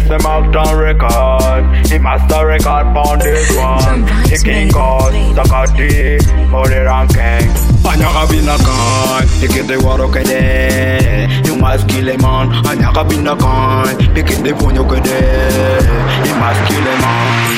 the master record. The master record pound this one. The king cause Sakati, Mori ranking. Anyaka binakan, pikit waro kede. You must kill a man. Anyaka binakan, pikit de punyo kede. You must kill a man.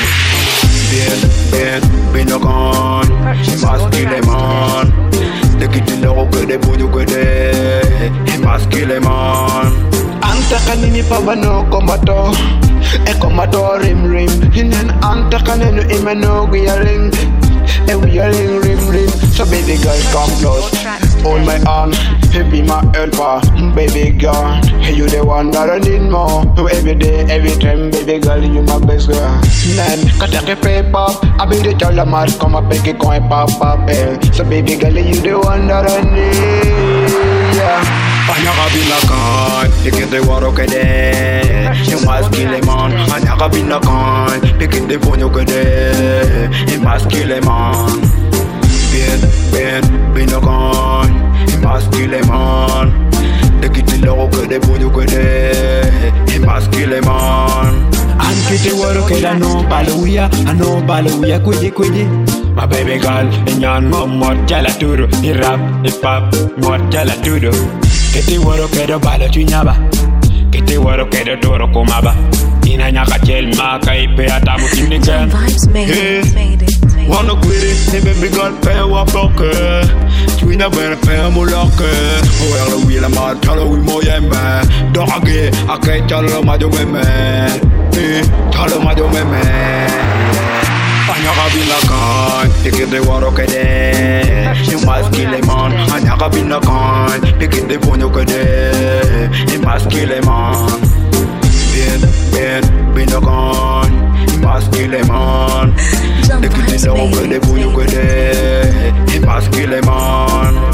Binakan, you must kill a man. Pikit de loko kede punyo kede. You must kill a man. Anta kanini pabano komato, e komato rim rim. Hinen anta kanenu imeno guyaring. And we are rim rim. So baby girl come close, hold my arm, hey be my helper, baby girl. Hey you the one that I need more. Every day, every time, baby girl, you my best girl. Nan, katake paper, I be the child of mad, come up pick it, coin pop pop. So baby girl, you the one that I need. Yeah. Anyaka binakan, pikit de waro kede. You must kill a man. Anyaka binakan, pikit de punyo kede. You must kill a man. Binakan, you must kill a man. Pikit de loko kede punyo kede. You must kill a man. Ankite waro kede no baluya kuji. My baby girl, inyan mo jala turo. Hip hop, jala turo. Kete waro kedo bala chunyaba. Kete waro kedo toro kumaba. Ina nyaka chel maka ipe atamu kindigan. Wanna quit it, hey baby girl, pay wa bloke. Chuina bere pay mo loke. Oya la wila ma talo wi mo yemba. Doge, akai talo ma do meme. Talo ma do meme. Anyaka binakan, pikit de waro kede. You must kill a man. Anyaka binakan, pikit de punyo kede. You must kill a man. Binakan, you must kill a man. Pikit de loko kede punyo kede. You must kill a man.